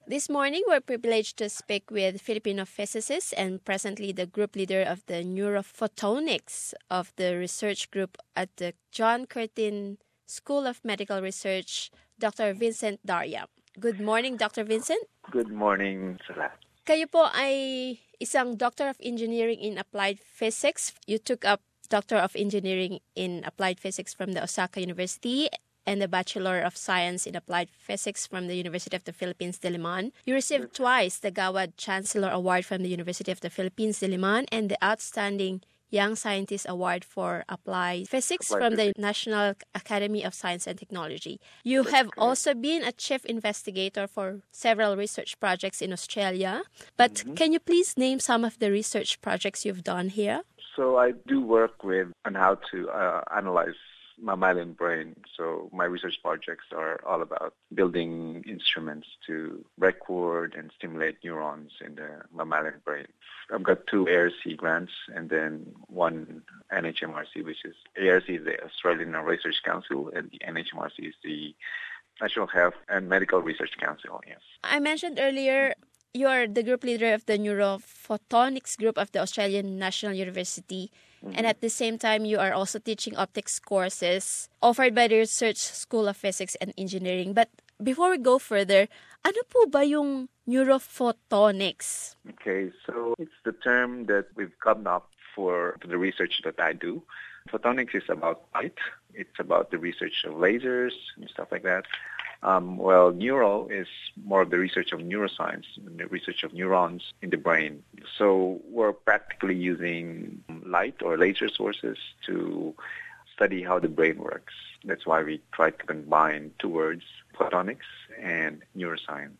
This morning, we're privileged to speak with Filipino physicist and presently the group leader of the neurophotonics of the research group at the John Curtin School of Medical Research, Dr. Vincent Daria. Good morning, Dr. Vincent. Good morning, Salah. Kayo po ay isang Doctor of Engineering in Applied Physics. You took up Doctor of Engineering in Applied Physics from the Osaka University and the Bachelor of Science in Applied Physics from the University of the Philippines, Diliman. You received twice the Gawad Chancellor Award from the University of the Philippines, Diliman, and the Outstanding Young Scientist Award for Applied Physics from the National Academy of Science and Technology. You have also been a chief investigator for several research projects in Australia. But can you please name some of the research projects you've done here? So I do work on how to analyze mammalian brain. So my research projects are all about building instruments to record and stimulate neurons in the mammalian brain. I've got 2 ARC grants and then 1 NHMRC, which is ARC is the Australian Research Council and the NHMRC is the National Health and Medical Research Council. Yes. I mentioned earlier you are the group leader of the neurophotonics group of the Australian National University. And at the same time, you are also teaching optics courses offered by the Research School of Physics and Engineering. But before we go further, ano po ba yung neurophotonics? Okay, so it's the term that we've come up for the research that I do. Photonics is about light. It's about the research of lasers and stuff like that. Well, neural is more of the research of neuroscience, the research of neurons in the brain. So we're practically using light or laser sources to study how the brain works. That's why we try to combine 2 words, photonics and neuroscience.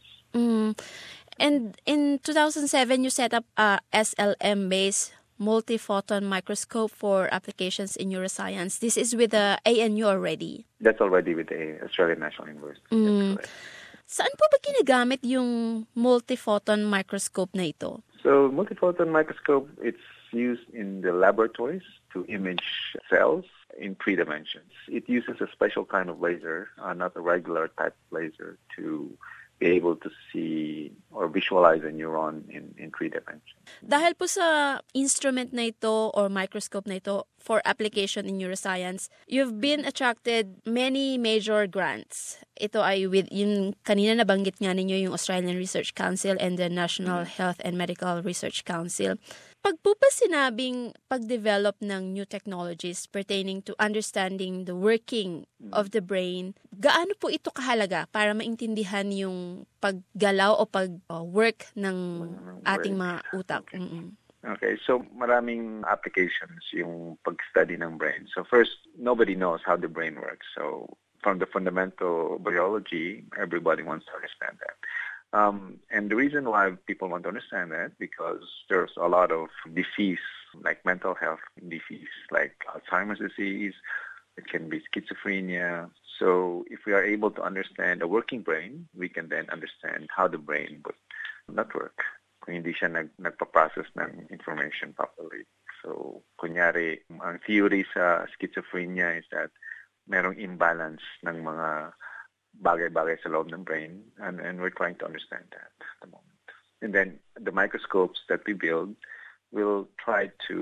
And in 2007, you set up a SLM-based multi-photon microscope for applications in neuroscience. This is with the ANU already. That's already with the Australian National University. That's correct. Saan po ba ginagamit yung multi-photon microscope na ito? So multi-photon microscope, it's used in the laboratories to image cells in 3 dimensions. It uses a special kind of laser, not a regular type laser, to be able to see or visualize a neuron in 3 dimensions. Dahil po sa instrument na ito or microscope na ito for application in neuroscience, you've been attracted many major grants. Ito ay with yung kanina nabanggit nga ninyo yung Australian Research Council and the National Health and Medical Research Council. Pag po ba sinabing pag-develop ng new technologies pertaining to understanding the working of the brain, gaano po ito kahalaga para maintindihan yung paggalaw o pag-work ng ating mga utak? Okay, so maraming applications yung pag-study ng brain. So first, nobody knows how the brain works. So from the fundamental biology, everybody wants to understand that. And the reason why people want to understand that, because there's a lot of disease, like mental health disease, like Alzheimer's disease, it can be schizophrenia. So if we are able to understand a working brain, we can then understand how the brain would not work kung hindi siya nagpa-process ng information properly. So, kunyari, ang theory sa schizophrenia is that merong imbalance ng mga bagay-bagay sa loob ng brain, and we're trying to understand that at the moment. And then the microscopes that we build will try to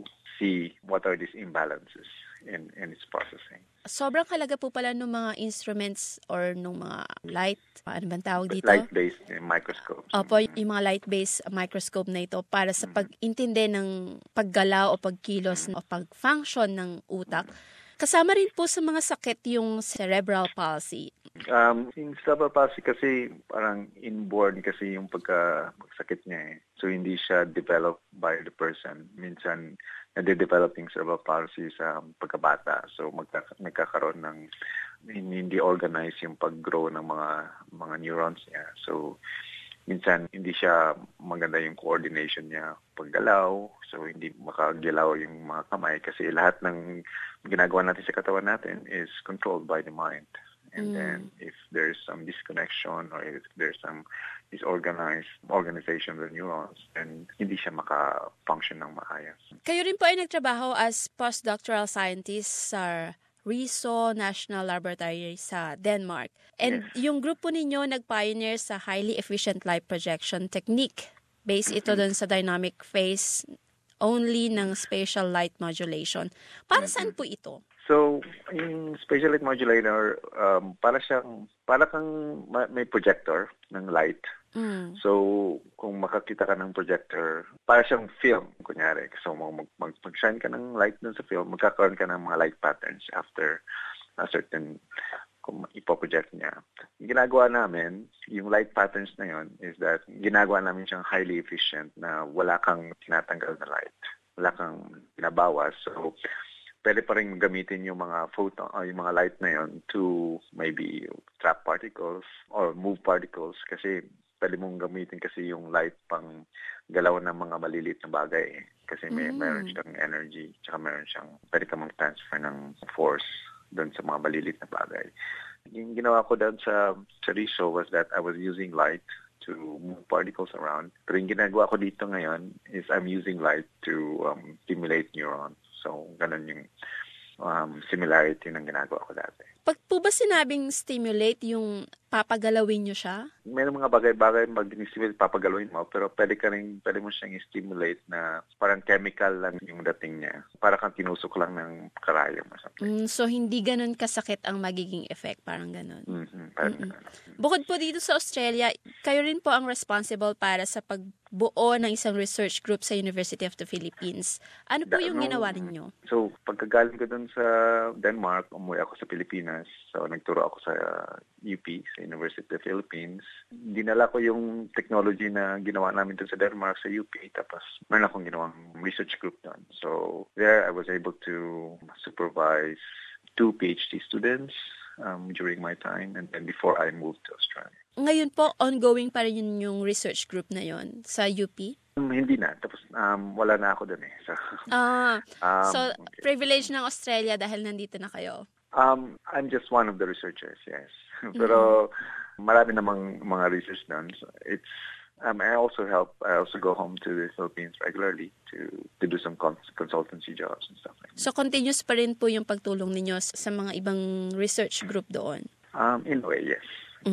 see what are these imbalances in its processing. Sobrang halaga po pala ng mga instruments or ng mga light, ano bang tawag dito? Light-based microscopes. Opo, yung mga light-based microscope na ito para sa pag-intindi ng paggalaw o pagkilos o pag-function ng utak. Kasama rin po sa mga sakit yung cerebral palsy. Yung cerebral palsy kasi parang inborn kasi yung pagkasakit niya eh. So hindi siya developed by the person. Minsan nade-develop yung cerebral palsy sa pagkabata. So nagkakaroon ng hindi organized yung pag-grow ng mga neurons niya. So minsan hindi siya maganda yung coordination niya paggalaw, so hindi makagalaw yung mga kamay kasi lahat ng ginagawa natin sa katawan natin is controlled by the mind. And then if there's some disconnection or if there's some disorganized organization of the neurons, then hindi siya maka-function ng maayos. Kayo rin po ay nagtrabaho as postdoctoral scientist sa Riso National Laboratory sa Denmark. And Yes. yung grupo ninyo nag-pioneer sa highly efficient light projection technique. Based ito dun sa dynamic phase only ng spatial light modulation. Para saan po ito? So, yung spatial light modulator, para kang may projector ng light. So, kung makakita ka ng projector, para siyang film, kunyari. So, mag-shine ka ng light dun sa film, magkakaroon ka ng mga light patterns after a certain, kung ipoproject niya. Yung ginagawa namin, yung light patterns na yun, is that ginagawa namin siyang highly efficient na wala kang tinatanggal na light. Wala kang binabawas. So, pwede pa rin gamitin yung mga photon, yung mga light na yun to maybe trap particles or move particles kasi pwede mong gamitin kasi yung light pang galaw ng mga maliliit na bagay kasi meron siyang energy tsaka meron siyang pwede ka mag-transfer ng force doon sa mga maliliit na bagay. Yung ginawa ko doon sa Riso was that I was using light to move particles around. Pero yung ginagawa ko dito ngayon is I'm using light to stimulate neurons. So, ganun yung similarity ng ginagawa ko dati. Pag po ba sinabing stimulate, yung papagalawin nyo siya? May mga bagay-bagay mag-stimulate, papagalawin mo, pero pwede mo siyang i-stimulate na parang chemical lang yung dating niya. Para kang tinusok lang ng karayom or something. So, hindi ganun kasakit ang magiging effect, parang ganun. Parang ganun. Bukod po dito sa Australia, kayo rin po ang responsible para sa pagbuo ng isang research group sa University of the Philippines. Ano po yung ginawa ninyo? So, pagkagaling ko dun sa Denmark, umuwi ako sa Pilipinas. So, nagturo ako sa UP, sa University of the Philippines. Dinala ko yung technology na ginawa namin dun sa Denmark, sa UP. Tapos, meron akong ginawang research group dun. So, there I was able to supervise 2 PhD students during my time and then before I moved to Australia. Ngayon po, ongoing pa rin yung research group na yon sa UP? Hindi na. Tapos, wala na ako dun eh. So, so privilege ng Australia dahil nandito na kayo? I'm just one of the researchers, yes. Pero marami namang mga research done. So I also go home to the Philippines regularly to do some consultancy jobs and stuff like that. So continuous pa rin po yung pagtulong ninyo sa mga ibang research group doon? In a way, yes.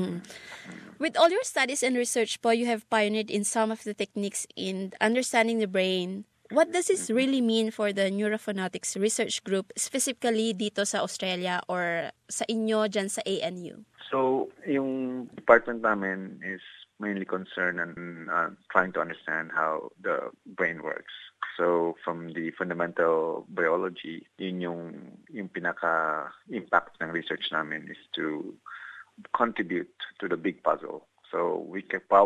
With all your studies and research po, you have pioneered in some of the techniques in understanding the brain. What does this really mean for the Neurophonetics Research Group, specifically dito sa Australia or sa inyo dyan sa ANU? So, yung department namin is mainly concerned on trying to understand how the brain works. So, from the fundamental biology, yun yung pinaka-impact ng research namin is to contribute to the big puzzle. So, we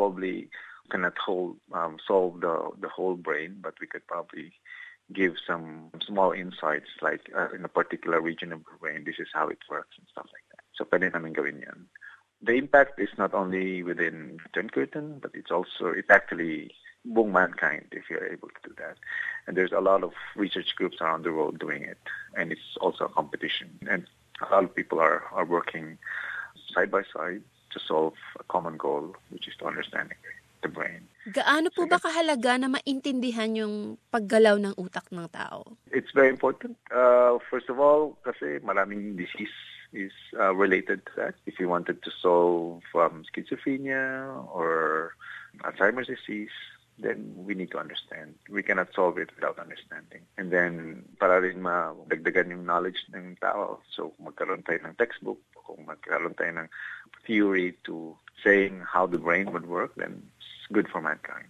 cannot solve the whole brain, but we could probably give some small insights like in a particular region of the brain, this is how it works and stuff like that. So pwede namin gawin yan. The impact is not only within Curtin, but it's actually buong mankind if you're able to do that. And there's a lot of research groups around the world doing it. And it's also a competition. And a lot of people are working side by side to solve a common goal, which is to understand the brain. Gaano po ba kahalaga na maintindihan yung paggalaw ng utak ng tao? It's very important. First of all, kasi maraming disease is related to that. If you wanted to solve schizophrenia or Alzheimer's disease, then we need to understand. We cannot solve it without understanding. And then, para rin madagdagan yung knowledge ng tao. So, magkaroon tayo ng textbook, kung magkaroon tayo ng theory to saying how the brain would work, then it's good for mankind.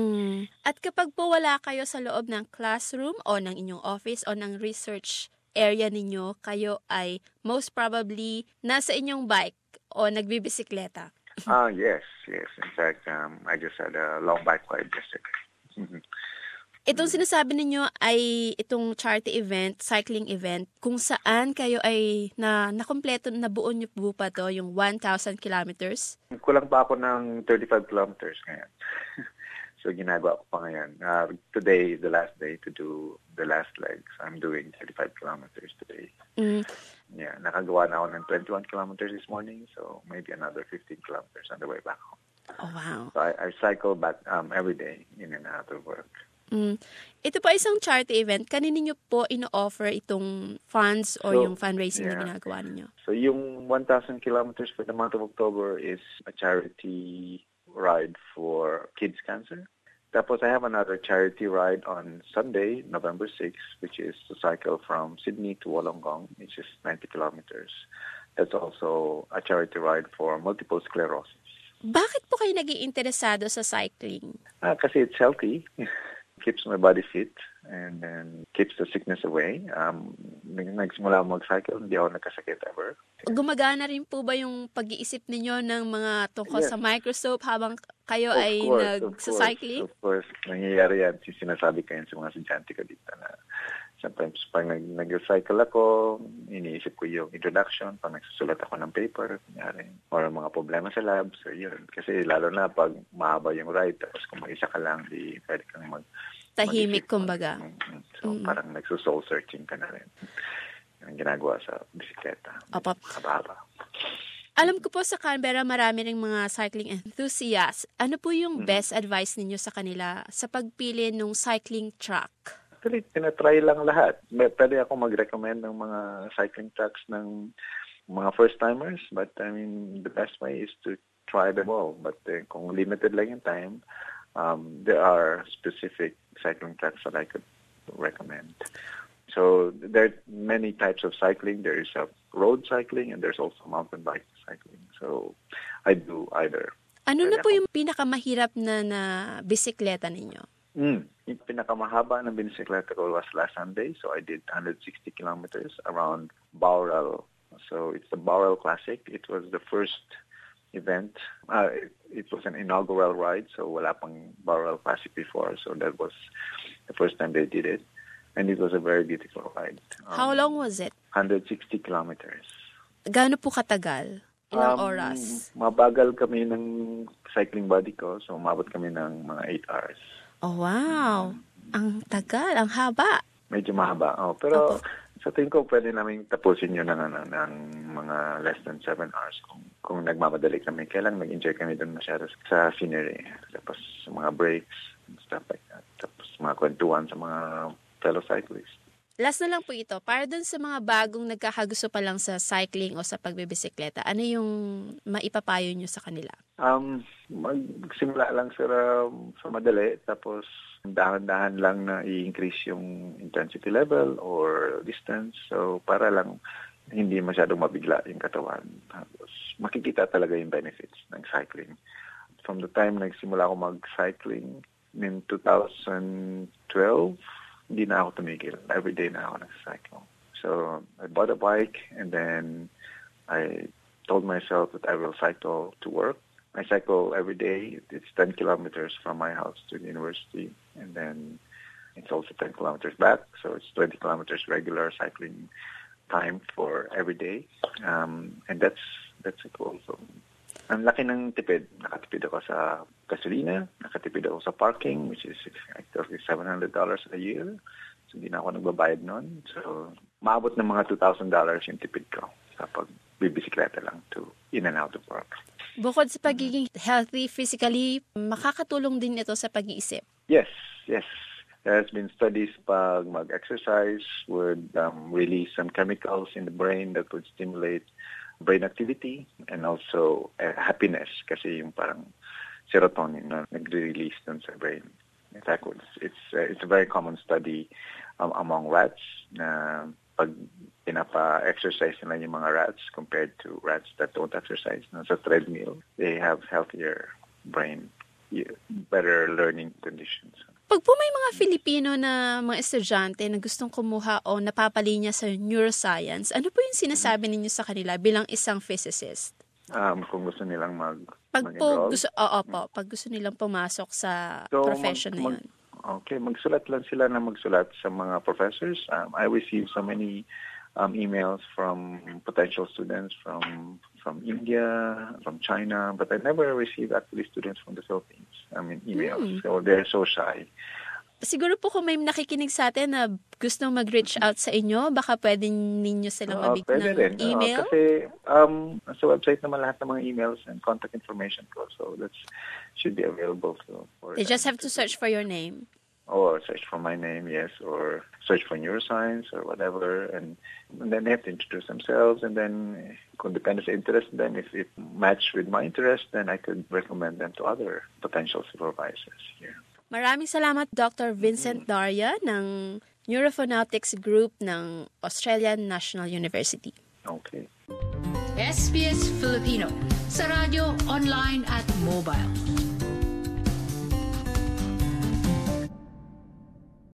At kapag po wala kayo sa loob ng classroom o ng inyong office o ng research area ninyo, kayo ay most probably nasa inyong bike o nagbibisikleta. Yes. In fact, I just had a long bike ride yesterday. Itong sinasabi ninyo ay itong charity event, cycling event, kung saan kayo ay nakompleto, nabuo nyo po pa to, yung 1,000 kilometers? Kulang pa ako ng 35 kilometers ngayon. So, ginagawa ko pa ngayon. Today is the last day to do the last leg. So, I'm doing 35 kilometers today. Yeah, nakagawa na ako ng 21 kilometers this morning. So, maybe another 15 kilometers on the way back home. Oh, wow. So, I cycle back every day in and out of work. Mm. Ito po isang charity event. Kanino niyo po ino-offer itong funds or yung fundraising na ginagawa ninyo? So yung 1,000 kilometers for the month of October is a charity ride for kids cancer. Tapos I have another charity ride on Sunday, November 6, which is to cycle from Sydney to Wollongong, which is 90 kilometers. That's also a charity ride for multiple sclerosis. Bakit po kayo naging interesado sa cycling? Kasi it's healthy. Keeps my body fit and then keeps the sickness away. Nagsimula ako mag-cycle, hindi ako nagkasakit ever. Gumagana rin po ba yung pag-iisip ninyo ng mga tungkol sa Microsoft habang kayo ay nag-cycling? Of course. Nangyayari yan. Sinasabi ko yan sa mga estudyante ko dito na sometimes pag nag-cycle ako, iniisip ko yung introduction, pag nagsusulat ako ng paper, kunyari, or mga problema sa lab, so yun. Kasi lalo na pag mahaba yung ride, tapos kung mag-isa ka lang, di pwede kang tahimik, kumbaga. So parang nagsusoul searching ka na rin. Yung ginagawa sa bisikleta. Opo. Haba-haba. Alam ko po sa Canberra, marami ring mga cycling enthusiasts. Ano po yung best advice ninyo sa kanila sa pagpili ng cycling track? Actually, tinatry lang lahat. Pwede ako mag-recommend ng mga cycling tracks ng mga first-timers, but I mean, the best way is to try them all. But kung limited lang yung time, there are specific cycling tracks that I could recommend. So there are many types of cycling. There is road cycling and there's also mountain bike cycling. So I do either. Ano na po yung pinakamahirap na bisikleta ninyo? Yung pinakamahaba na bisikleta ko was last Sunday. So I did 160 kilometers around Bowral. So it's the Bowral Classic. It was the first event. It was an inaugural ride, so wala pang Bowral Classic before. So that was the first time they did it. And it was a very beautiful ride. How long was it? 160 kilometers. Gaano po katagal? Ilang oras? Mabagal kami ng cycling body ko, so umabot kami ng mga 8 hours. Oh, wow. Ang tagal, ang haba. Medyo mahaba. Pero sa tingin ko, pwede namin tapusin yun ng mga less than 7 hours kung nagmamadali kami. Kaya lang nag-enjoy kami doon masyado sa scenery. Tapos mga breaks and stuff like that. Tapos mga kwentuhan sa mga fellow cyclists. Last na lang po ito. Para dun sa mga bagong nagkakagusto pa lang sa cycling o sa pagbibisikleta, ano yung maipapayo nyo sa kanila? Magsimula lang sa madali, tapos dahan-dahan lang na i-increase yung intensity level or distance. So para lang hindi masyadong mabigla yung katawan. Tapos makikita talaga yung benefits ng cycling. From the time nagsimula ako mag-cycling in 2012, hindi na ako tumigil. Every day na ako nag-cycle. So I bought a bike and then I told myself that I will cycle to work. I cycle every day. It's 10 kilometers from my house to the university. And then it's also 10 kilometers back. So it's 20 kilometers regular cycling time for every day. And that's a goal. So ang laki ng tipid. Nakatipid ako sa gasolina. Nakatipid ako sa parking, which is actually $700 a year. So hindi na ako nagbabayad nun. So maabot ng mga $2,000 yung tipid ko sa pagbibisikleta lang to in and out of work. Bukod sa pagiging healthy physically, makakatulong din ito sa pag-iisip. Yes. There has been studies pag mag-exercise would release some chemicals in the brain that would stimulate brain activity and also happiness kasi yung parang serotonin na nagre-release dun sa brain. In fact, it's a very common study among rats na pag pinapa-exercise nila yung mga rats compared to rats that don't exercise sa treadmill, they have healthier brain, better learning conditions. Pag po may mga Filipino na mga estudyante na gustong kumuha o napapalinya sa neuroscience, ano po yung sinasabi ninyo sa kanila bilang isang physicist? Kung gusto nilang pag gusto nilang pumasok sa profession na yun. Okay, magsulat lang sila na magsulat sa mga professors. I receive so many emails from potential students from India, from China, but I never received actually students from the Philippines. Emails. So they're so shy. Siguro po kung may nakikinig sa atin na gusto mag-reach out sa inyo, baka pwede ninyo silang mabigyan ng email? Kasi sa website naman lahat ng mga emails and contact information ko. So that should be available. They just have to search for your name. or search for my name, yes, or search for neuroscience or whatever, and then they have to introduce themselves, and then kung depende sa interest, then if it match with my interest, then I could recommend them to other potential supervisors here. Maraming salamat, Dr. Vincent Daria ng Neurophonetics Group ng Australian National University. Okay. SBS Filipino sa radyo, online at mobile.